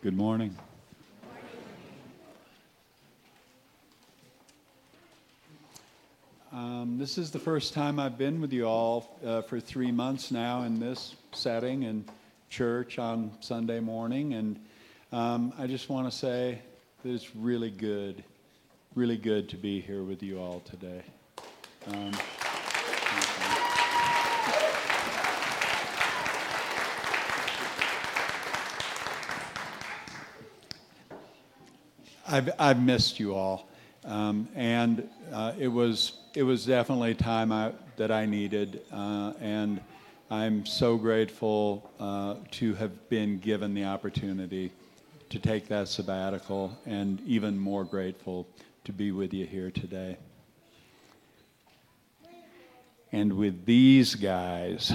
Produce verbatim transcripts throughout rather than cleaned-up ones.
Good morning. Um, this is the first time I've been with you all uh, for three months now in this setting in church on Sunday morning, and um, I just want to say that it's really good, really good to be here with you all today. Um, I've I've missed you all, um, and uh, it was it was definitely time I, that I needed, uh, and I'm so grateful uh, to have been given the opportunity to take that sabbatical, and even more grateful to be with you here today. And with these guys,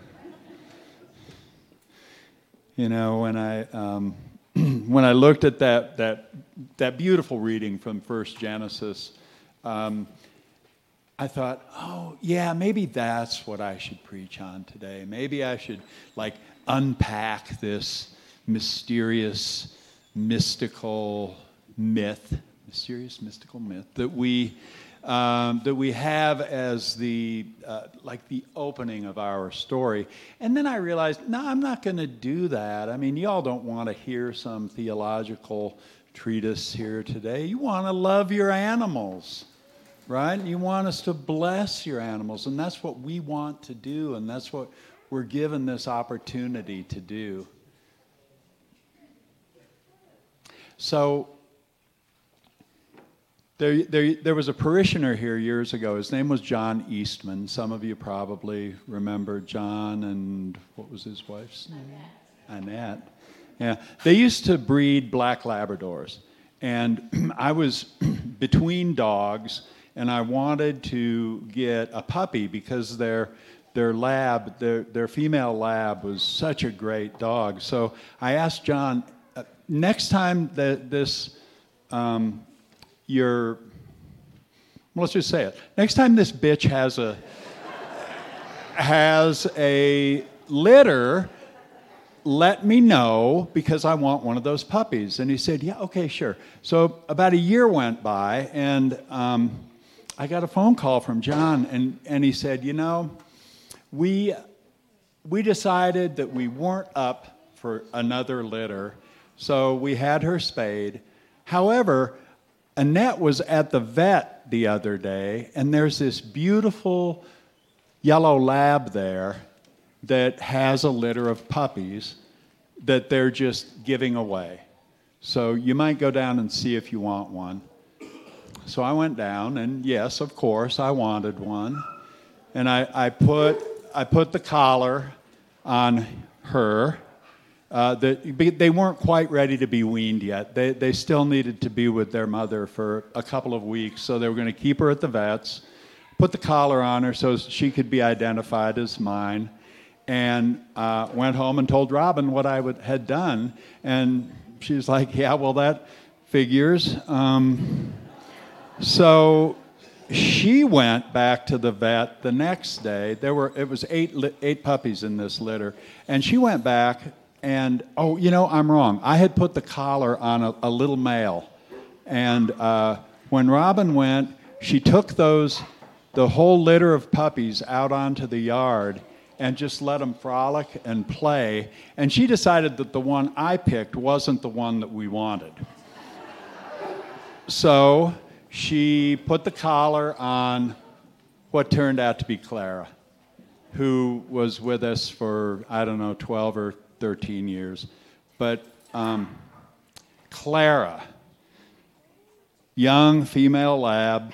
you know, when I um, when I looked at that that that beautiful reading from First Genesis, um, I thought, oh yeah, maybe that's what I should preach on today. Maybe I should like unpack this mysterious, mystical myth, mysterious mystical myth that we um, that we have as the uh, like the opening of our story. And then I realized, no, I'm not going to do that. I mean, y'all don't want to hear some theological treatise here today. You want to love your animals, right? You want us to bless your animals, and that's what we want to do, and that's what we're given this opportunity to do. So there, there, there was a parishioner here years ago. His name was John Eastman. Some of you probably remember John and what was his wife's name? Annette. Annette. Yeah, they used to breed black Labradors, and I was between dogs, and I wanted to get a puppy because their their lab, their their female lab, was such a great dog. So I asked John, uh, next time that this um, your well, let's just say it. Next time this bitch has a has a litter, let me know because I want one of those puppies. And he said, yeah, okay, sure. So about a year went by, and um, I got a phone call from John, and, and he said, you know, we we decided that we weren't up for another litter, so we had her spayed. However, Annette was at the vet the other day, and there's this beautiful yellow lab there that has a litter of puppies that they're just giving away. So you might go down and see if you want one. So I went down, and yes, of course, I wanted one. And I, I put I put the collar on her. Uh, the, they weren't quite ready to be weaned yet. They they still needed to be with their mother for a couple of weeks, so they were going to keep her at the vet's, put the collar on her so she could be identified as mine, and uh, went home and told Robin what I would, had done. And she was like, yeah, well, that figures. Um, so she went back to the vet the next day. There were it was eight li- eight puppies in this litter. And she went back and, oh, you know, I'm wrong. I had put the collar on a, a little male. And uh, when Robin went, she took those, the whole litter of puppies out onto the yard and just let them frolic and play. And she decided that the one I picked wasn't the one that we wanted. So she put the collar on what turned out to be Clara, who was with us for, I don't know, twelve or thirteen years. But um, Clara, young female lab,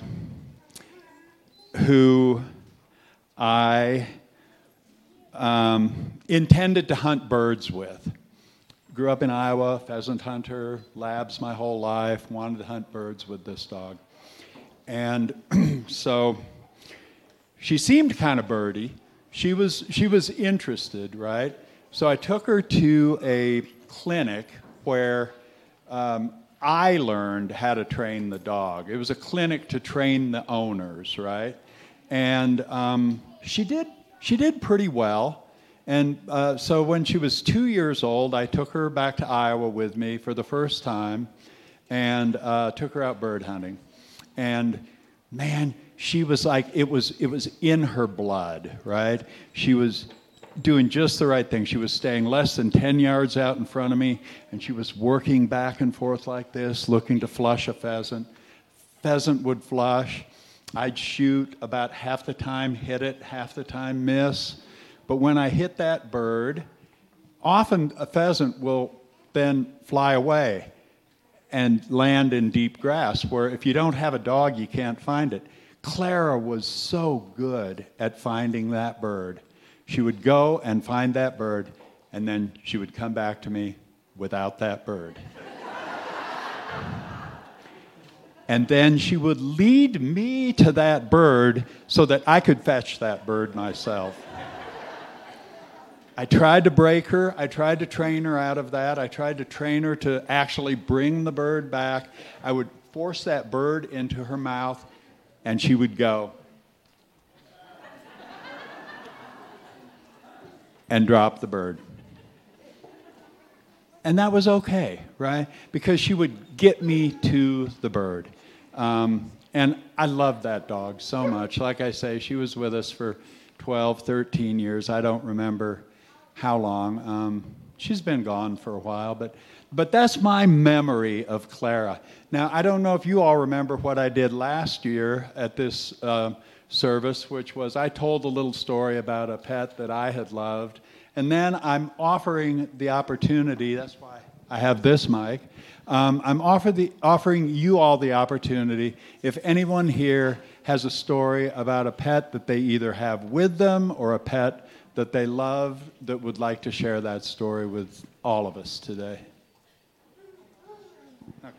who I um, intended to hunt birds with. Grew up in Iowa, pheasant hunter, labs my whole life, wanted to hunt birds with this dog. And so she seemed kind of birdie. She was she was interested, right? So I took her to a clinic where um, I learned how to train the dog. It was a clinic to train the owners, right? And um, she did she did pretty well. And uh, so when she was two years old, I took her back to Iowa with me for the first time and uh, took her out bird hunting. And man, she was like, it was it was in her blood, right? She was doing just the right thing. She was staying less than ten yards out in front of me, and she was working back and forth like this, looking to flush a pheasant. Pheasant would flush. I'd shoot about half the time, hit it, half the time miss. But when I hit that bird, often a pheasant will then fly away and land in deep grass, where if you don't have a dog, you can't find it. Clara was so good at finding that bird. She would go and find that bird, and then she would come back to me without that bird. And then she would lead me to that bird so that I could fetch that bird myself. I tried to break her. I tried to train her out of that. I tried to train her to actually bring the bird back. I would force that bird into her mouth, and she would go and drop the bird. And that was okay, right? Because she would get me to the bird. Um, and I loved that dog so much. Like I say, she was with us for twelve, thirteen years. I don't remember how long. Um, she's been gone for a while, but but that's my memory of Clara. Now, I don't know if you all remember what I did last year at this uh, service, which was I told a little story about a pet that I had loved, and then I'm offering the opportunity, that's why I have this mic, um, I'm offer the, offering you all the opportunity, if anyone here has a story about a pet that they either have with them or a pet that they love that would like to share that story with all of us today. Okay.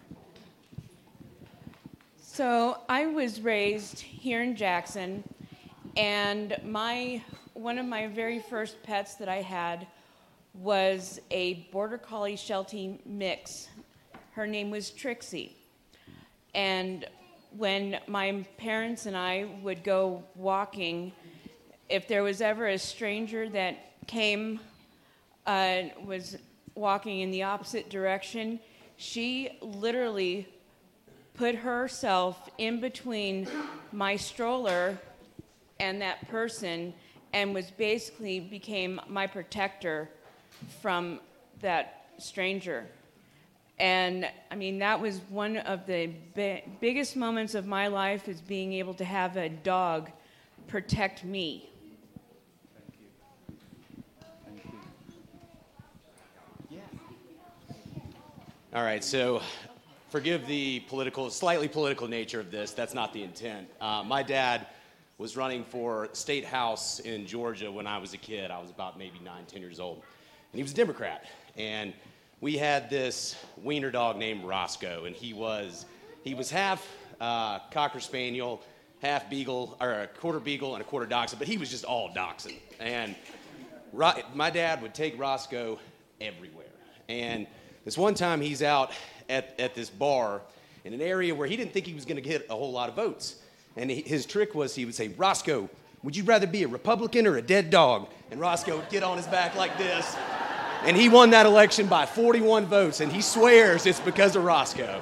So I was raised here in Jackson, and my one of my very first pets that I had was a Border Collie Sheltie mix. Her name was Trixie. And when my parents and I would go walking, if there was ever a stranger that came, uh, was walking in the opposite direction, she literally put herself in between my stroller and that person and was basically became my protector from that stranger. And I mean, that was one of the bi- biggest moments of my life, is being able to have a dog protect me. Thank you. Thank you. Yeah. All right, so forgive the political, slightly political nature of this. That's not the intent. Uh, my dad was running for state house in Georgia when I was a kid. I was about maybe nine, ten years old. And he was a Democrat. And we had this wiener dog named Roscoe, and he was he was half uh, Cocker Spaniel, half Beagle, or a quarter Beagle and a quarter Dachshund, but he was just all Dachshund. And Ro- my dad would take Roscoe everywhere. And this one time he's out at, at this bar in an area where he didn't think he was going to get a whole lot of votes. And he, his trick was he would say, "Roscoe, would you rather be a Republican or a dead dog?" And Roscoe would get on his back like this. And he won that election by forty-one votes, and he swears it's because of Roscoe.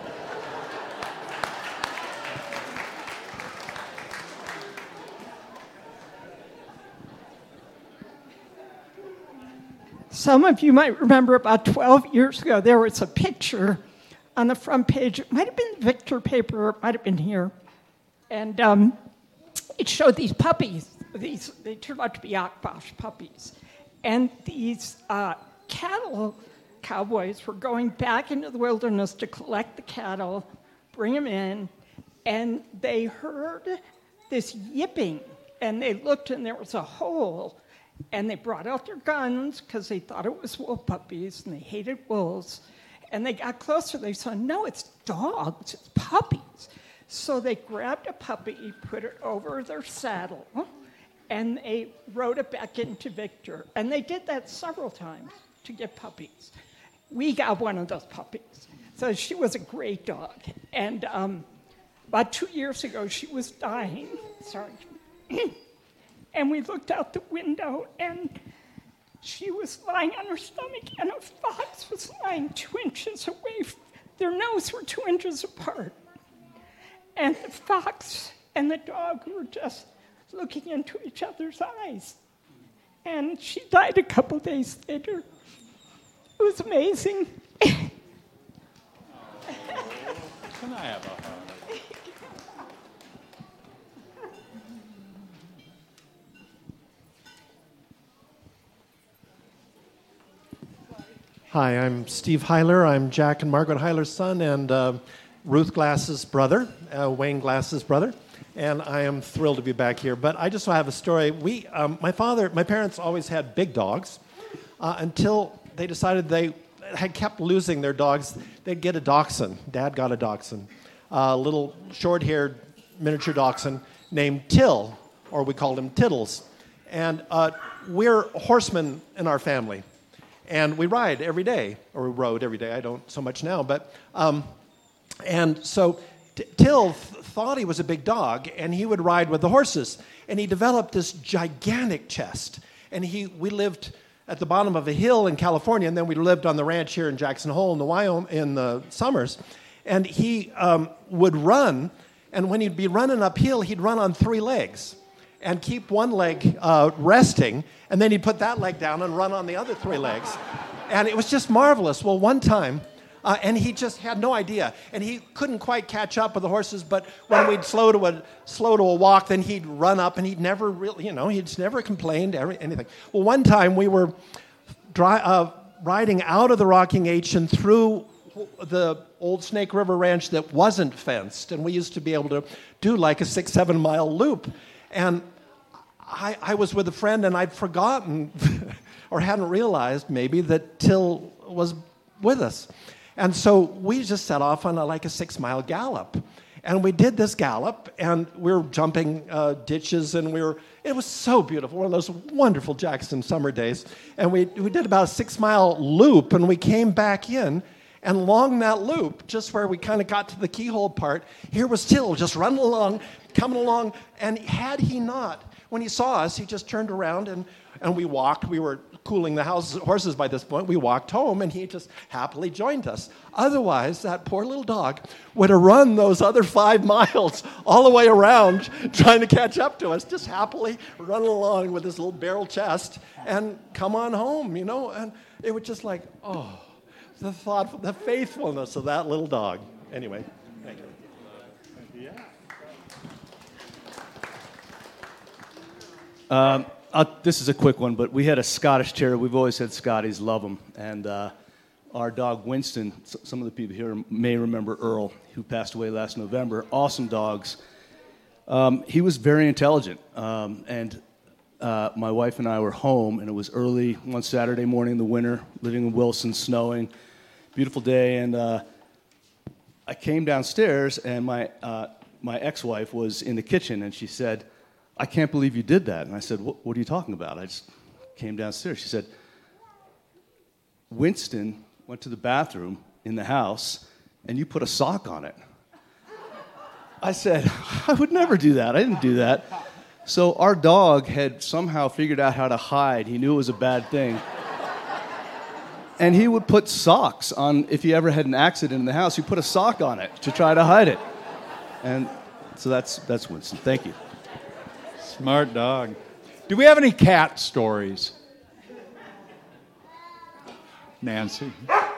Some of you might remember about twelve years ago, there was a picture on the front page. It might have been the Victor paper, or it might have been here. And um, it showed these puppies. These They turned out to be Akbash puppies. And these uh, cattle cowboys were going back into the wilderness to collect the cattle, bring them in, and they heard this yipping. And they looked, and there was a hole. And they brought out their guns because they thought it was wolf puppies, and they hated wolves. And they got closer. They said, "No, it's dogs. It's puppies." So they grabbed a puppy, put it over their saddle, and they rode it back into Victor. And they did that several times to get puppies. We got one of those puppies. So she was a great dog. And um, about two years ago, she was dying. Sorry. And we looked out the window, and She was lying on her stomach, and a fox was lying two inches away. Their noses were two inches apart. And the fox and the dog were just looking into each other's eyes. And she died a couple days later. It was amazing. Can I have a hug? Hi, I'm Steve Heiler. I'm Jack and Margaret Heiler's son and uh, Ruth Glass's brother, uh, Wayne Glass's brother. And I am thrilled to be back here. But I just have a story. We, um, my father, my parents always had big dogs uh, until they decided they had kept losing their dogs. They'd get a dachshund. Dad got a dachshund, a little short-haired miniature dachshund named Till, or we called him Tiddles. And uh, we're horsemen in our family. And we ride every day, or we rode every day. I don't so much now, but um, and so T- Till th- thought he was a big dog, and he would ride with the horses. And he developed this gigantic chest. And he, we lived at the bottom of a hill in California, and then we lived on the ranch here in Jackson Hole in the Wyoming in the summers. And he um, would run, and when he'd be running uphill, he'd run on three legs and keep one leg uh, resting, and then he'd put that leg down and run on the other three legs. And it was just marvelous. Well, one time, uh, and he just had no idea, and he couldn't quite catch up with the horses, but when we'd slow to a, slow to a walk, then he'd run up, and he'd never really, you know, he'd never complained, every, anything. Well, one time we were dry, uh, riding out of the Rocking H and through the old Snake River Ranch that wasn't fenced, and we used to be able to do like a six, seven mile loop. And I, I was with a friend, and I'd forgotten or hadn't realized maybe that Till was with us. And so we just set off on a, like a six-mile gallop. And we did this gallop, and we were jumping uh, ditches, and we were, it was so beautiful, one of those wonderful Jackson summer days. And we, we did about a six-mile loop, and we came back in. And along that loop, just where we kind of got to the keyhole part, here was Till just running along, coming along. And had he not, when he saw us, he just turned around and, and we walked. We were cooling the house, horses by this point. We walked home, and he just happily joined us. Otherwise, that poor little dog would have run those other five miles all the way around trying to catch up to us, just happily running along with his little barrel chest and come on home, you know. And it was just like, oh. The thought, the faithfulness of that little dog. Anyway, thank you. Um, I'll, this is a quick one, but we had a Scottish Terrier. We've always had Scotties, love them. And uh, our dog Winston, some of the people here may remember Earl, who passed away last November. Awesome dogs. Um, he was very intelligent. Um, and uh, my wife and I were home, and it was early one Saturday morning in the winter, living in Wilson, snowing. Beautiful day, and uh, I came downstairs, and my uh, my ex-wife was in the kitchen, and she said, "I can't believe you did that." And I said, "What, what are you talking about?" I just came downstairs. She said, "Winston went to the bathroom in the house, and you put a sock on it." I said, "I would never do that. I didn't do that." So our dog had somehow figured out how to hide. He knew it was a bad thing. And he would put socks on, if he ever had an accident in the house, he put a sock on it to try to hide it. And so that's that's Winston. Thank you. Smart dog. Do we have any cat stories? Nancy?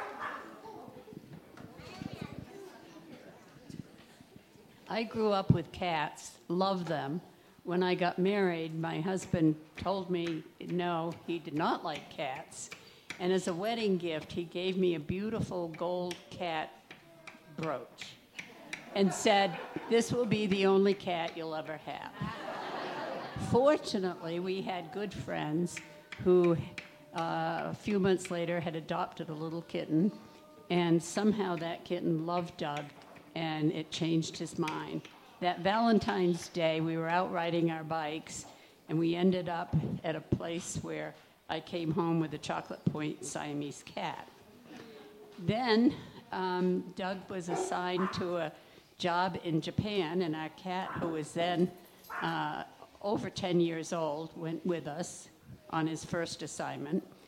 I grew up with cats, loved them. When I got married, my husband told me no, he did not like cats. And as a wedding gift, he gave me a beautiful gold cat brooch and said, "This will be the only cat you'll ever have." Fortunately, we had good friends who uh, a few months later had adopted a little kitten, and somehow that kitten loved Doug, and it changed his mind. That Valentine's Day, we were out riding our bikes, and we ended up at a place where I came home with a chocolate point Siamese cat. Then um, Doug was assigned to a job in Japan, and our cat, who was then uh, over ten years old, went with us on his first assignment.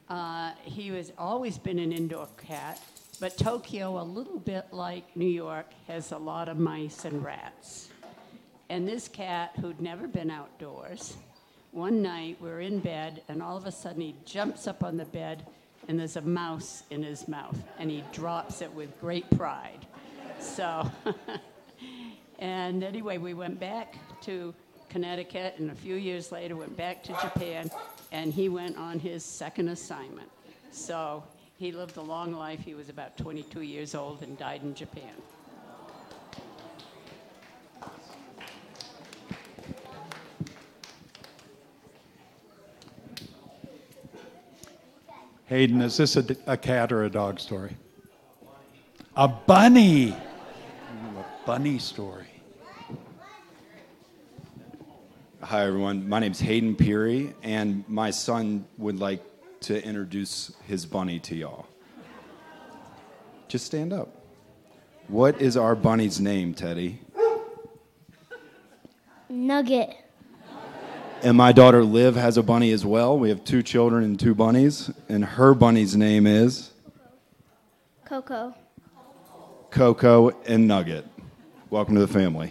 Uh, he was always been an indoor cat, but Tokyo, a little bit like New York, has a lot of mice and rats. And this cat, who'd never been outdoors, one night we're in bed, and all of a sudden he jumps up on the bed, and there's a mouse in his mouth, and he drops it with great pride. So, and anyway, we went back to Connecticut, and a few years later went back to Japan, and he went on his second assignment. So he lived a long life. He was about twenty-two years old and died in Japan. Hayden, is this a, a cat or a dog story? A bunny. Ooh, a bunny story. Hi, everyone. My name's Hayden Peary, and my son would like to introduce his bunny to y'all. Just stand up. What is our bunny's name, Teddy? Nugget. And my daughter Liv has a bunny as well. We have two children and two bunnies, and her bunny's name is? Coco. Coco and Nugget. Welcome to the family.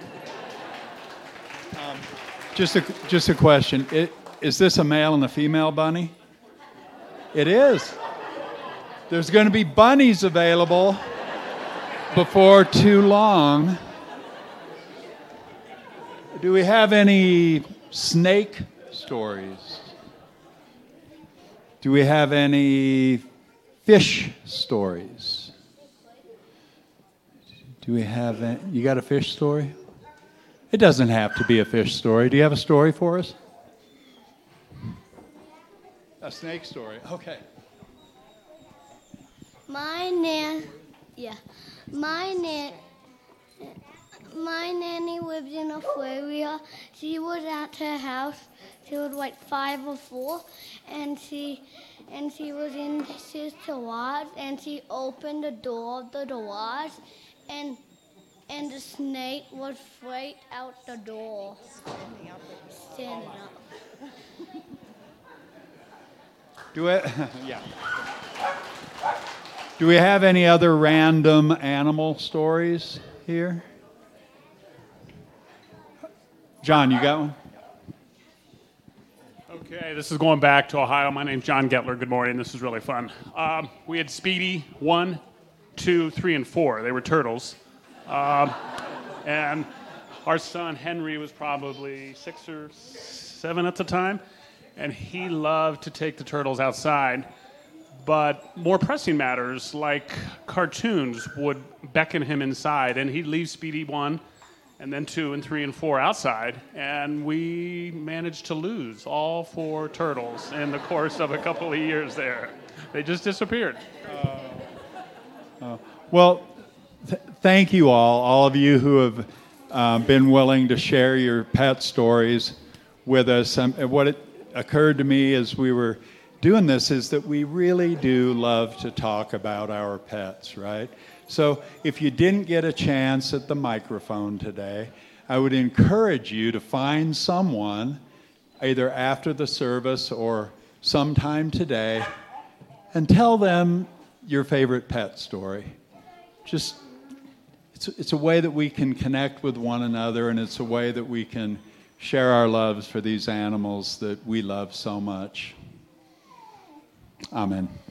Just a, just a question. It, is this a male and a female bunny? It is. There's going to be bunnies available before too long. Do we have any snake stories? Do we have any fish stories? Do we have any, you got a fish story? It doesn't have to be a fish story. Do you have a story for us? A snake story. Okay. My nan, yeah, my nan, my nanny lived in Australia. She was at her house. She was like five or four, and she, and she was in his garage, and she opened the door of the garage, and. And the snake was right out the door. Standing up. Standing up. Do we, yeah. Do we have any other random animal stories here? John, you got one? Okay, this is going back to Ohio. My name's John Getler. Good morning. This is really fun. Um, we had Speedy one, two, three, and four. They were turtles. Um, and our son Henry was probably six or seven at the time, and he loved to take the turtles outside. But more pressing matters, like cartoons, would beckon him inside, and he'd leave Speedy one, and then two and three and four outside, and we managed to lose all four turtles in the course of a couple of years there. They just disappeared. Uh, uh, well. Th- thank you all, all of you who have uh, been willing to share your pet stories with us. Um, what it occurred to me as we were doing this is that we really do love to talk about our pets, right? So if you didn't get a chance at the microphone today, I would encourage you to find someone, either after the service or sometime today, and tell them your favorite pet story. Just It's, it's a way that we can connect with one another, and it's a way that we can share our loves for these animals that we love so much. Amen.